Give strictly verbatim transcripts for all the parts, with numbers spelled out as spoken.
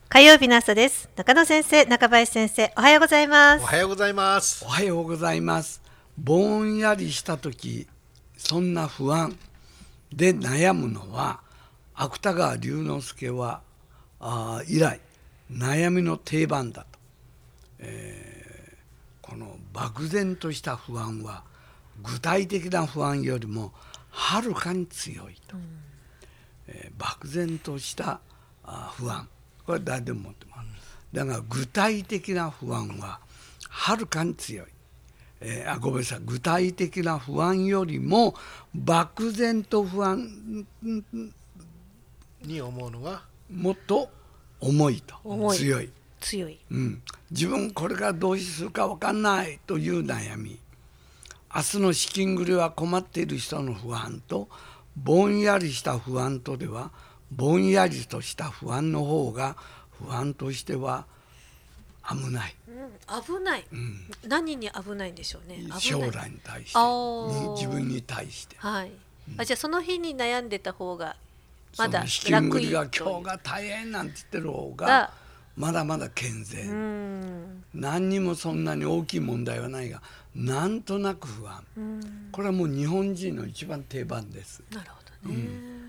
火曜日の朝です。中野先生、中林先生、おはようございます。 おはようございます。 おはようございます。ぼんやりした時、そんな不安で悩むのは、芥川龍之介はあ以来悩みの定番だと、えー、この漠然とした不安は具体的な不安よりもはるかに強いと、うんえー、漠然としたあ不安、これは誰でも持ってます。だが具体的な不安ははるかに強い、えー、あごめんなさい具体的な不安よりも漠然と不安に思うのがもっと重いと重い強い強い、 うん、自分これからどうするか分かんないという悩み、明日の資金繰りは困っている人の不安とぼんやりした不安とでは、ぼんやりとした不安の方が不安としては危ない、 うん、危ない、うん、何に危ないんでしょうね。危ない、 将来に対してに自分に対して、 はいうん、あじゃあその日に悩んでた方がまだ楽い資金繰りが今日が大変なんて言ってる方がまだまだ健全、うん、何にもそんなに大きい問題はないがなんとなく不安、うん、これはもう日本人の一番定番です。 なるほどね、うん、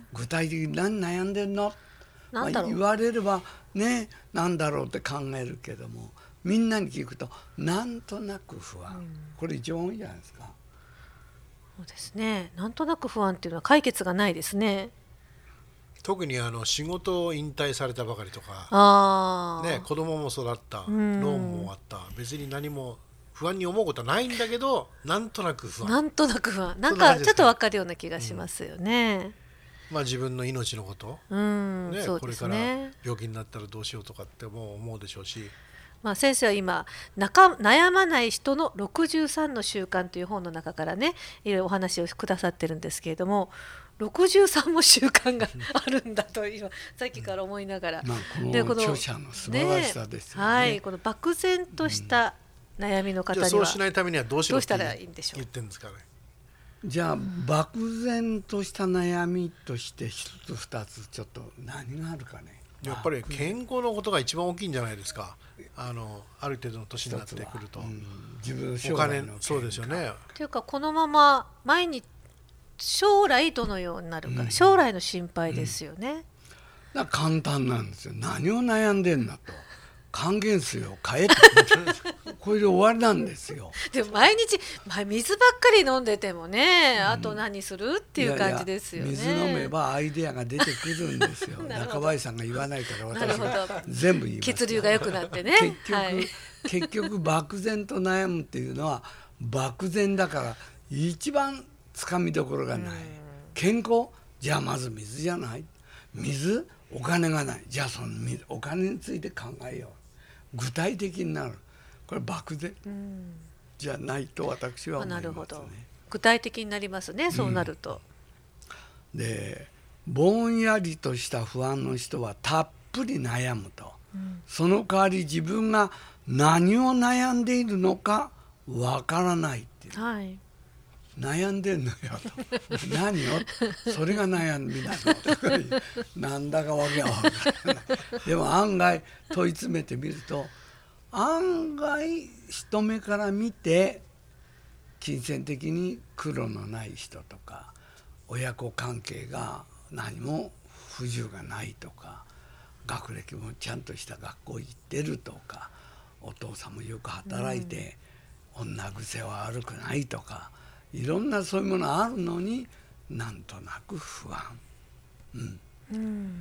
具体的に何悩んでんの、まあ、言われればね何だろうって考えるけども、みんなに聞くとなんとなく不安、うん、これ一番多いじゃないですか。 そうですね、なんとなく不安っていうのは解決がないですね。 特にあの仕事を引退されたばかりとか、 あ、 ね、子供も育った、ローンも終わった、別に何も不安に思うことはないんだけど、なんとなく不安、 なんとなく不安、なんかちょっと分かるような気がしますよね、 うん、まあ自分の命のこと、 うんね、 そうですね、 これから病気になったらどうしようとかっても思うでしょうし、 まあ、先生は今悩まない人のろくじゅうさんの習慣という本の中からねいろいろお話をくださってるんですけれども、ろくじゅうさんも習慣があるんだと今さっきから思いながら、 まあ、この著者の素晴らしさですよね。 はい、この漠然とした悩みの方には、 うん、じゃあそうしないためにはどうしろってどうしたらいいんでしょう。 言ってるんですかね。 じゃあ漠然とした悩みとして一つ二つちょっと何があるかね。 やっぱり健康のことが一番大きいんじゃないですか。あのある程度の年になってくると、うん、 自分の将来のお金、そうですよね。 というかこのまま毎日将来どのようになるか、うん、将来の心配ですよね、 うん、だから簡単なんですよ。何を悩んでんだと、還元水を変えてこれで終わりなんですよ。 でも毎日、まあ、水ばっかり飲んでてもね、うん、あと何するっていう感じですよね。いやいや水飲めばアイデアが出てくるんですよ中林さんが言わないから私が全部言います。 血流が良くなってね結局、はい、結局漠然と悩むっていうのは漠然だから一番つかみどころがない、うん、健康じゃあまず水じゃない、水お金がない、じゃあその水お金について考えよう、具体的になる、これ漠然、うん、じゃないと私は思いますね。なるほど、 具体的になりますね、そうなると、 うん、でぼんやりとした不安の人はたっぷり悩むと、うん、その代わり自分が何を悩んでいるのかわからないっていう、 はい、 悩んでんのよと何よそれが悩みなのなんだかわけがわからないでも案外問い詰めてみると案外人目から見て金銭的に苦労のない人とか、親子関係が何も不自由がないとか、学歴もちゃんとした学校行ってるとか、お父さんもよく働いて、うん、女癖は悪くないとか、いろんなそういうものあるのになんとなく不安、うんうん、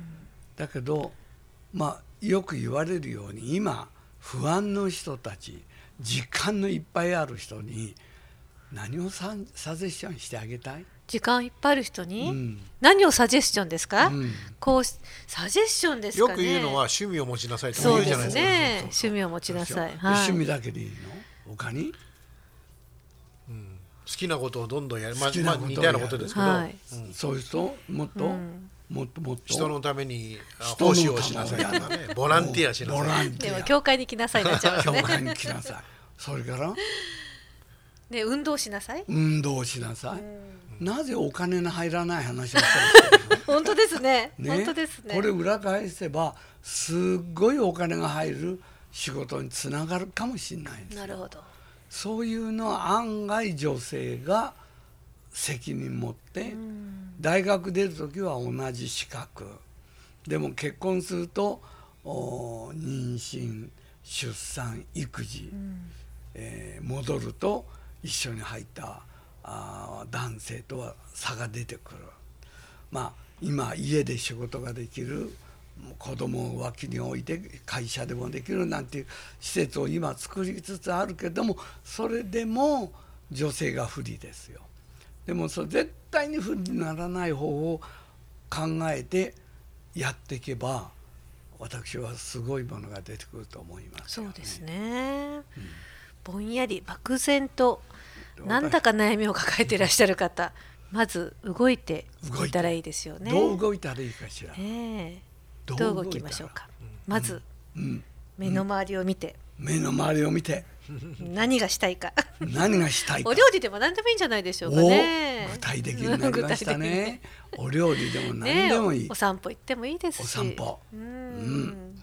だけどまあよく言われるように今不安の人たち、時間のいっぱいある人に何を サ, サジェッションしてあげたい？ 時間いっぱいある人に、うん、何をサジェッションですか、うん、こうサジェッションですかね。 よく言うのは趣味を持ちなさいと言うじゃないですか。 そうですね、趣味を持ちなさい、はい、 趣味だけでいいの？他に、 うん、好きなことをどんどんやる、まあ、まあ似たようなことですけど、はいうん、 そういう人もっと、うんもっともっと人のために奉仕をしなさいとかね、ボランティアしなさい。 でも教会に来なさいなっちゃいますね。 教会に来なさい。それからね、運動しなさい。 運動しなさい。なぜお金の入らない話をしたんですか。 本当ですね。 ね、 本当ですね。 これ裏返せばすっごいお金が入る仕事につながるかもしれないんですよ。 なるほど。 そういうのは案外女性が責任持って、大学出る時は同じ資格でも結婚すると妊娠出産育児、えー、戻ると一緒に入ったあ男性とは差が出てくる。まあ今家で仕事ができる、子供を脇に置いて会社でもできるなんていう施設を今作りつつあるけども、それでも女性が不利ですよ。でもそれ絶対に不利にならない方法を考えてやっていけば、私はすごいものが出てくると思いますよね。 そうですね、うん、ぼんやり漠然となんだか悩みを抱えていらっしゃる方、まず動いていったらいいですよね。 どう動いたらいいかしら、 えー、どう動きましょうか。まず、うん、目の周りを見て、 うん、目の周りを見て何がしたいか何がしたいか。 お料理でも何でもいいんじゃないでしょうかね。 具体的になりましたねお料理でも何でもいい、ね、 お, お散歩行ってもいいですし。 お散歩、うん、うん、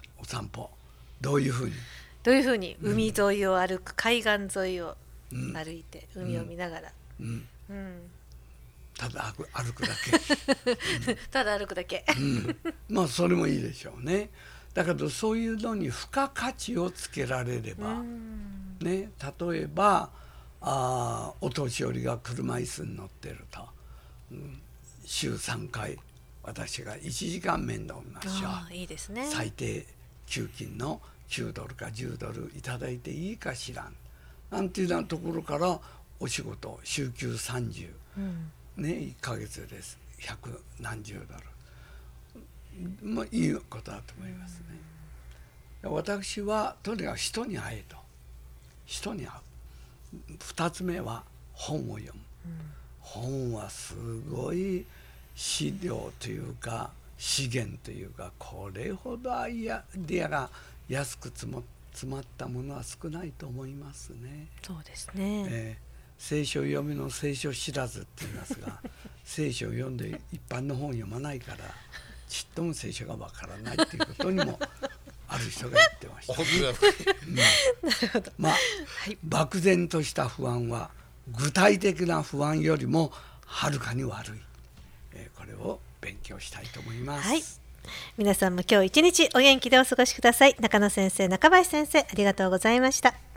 お散歩どういうふうにどういうふうに海沿いを歩く、うん、海岸沿いを歩いて、うん、海を見ながら、うんうん、 ただ歩くだけ、 うん、ただ歩くだけ、 うん、まあそれもいいでしょうね。だけどそういうのに付加価値をつけられれば、ね、例えばあお年寄りが車椅子に乗ってると、うん、週さんかい私がいちじかん面倒見ましょう。 いいですね。 最低給金のきゅうドルかじゅうドルいただいていいかしらんなんていうようなところからお仕事週休さんじゅう、うんね、いっかげつです百何十ドル、まあ、いいことだと思いますね。私はとにかく人に会えと、人に会う。二つ目は本を読む、うん、本はすごい資料というか資源というか、これほどアイデアが安く詰まったものは少ないと思いますね。 そうですね、 えー、聖書読みの聖書知らずって言いますが聖書を読んで一般の本を読まないからちっとも聖書がわからないっていうことにもある人が言ってました、うん、なるほど。まあ、はい、漠然とした不安は具体的な不安よりもはるかに悪い、えー、これを勉強したいと思います。 はい、皆さんも今日一日お元気でお過ごしください。中野先生、中林先生、ありがとうございました。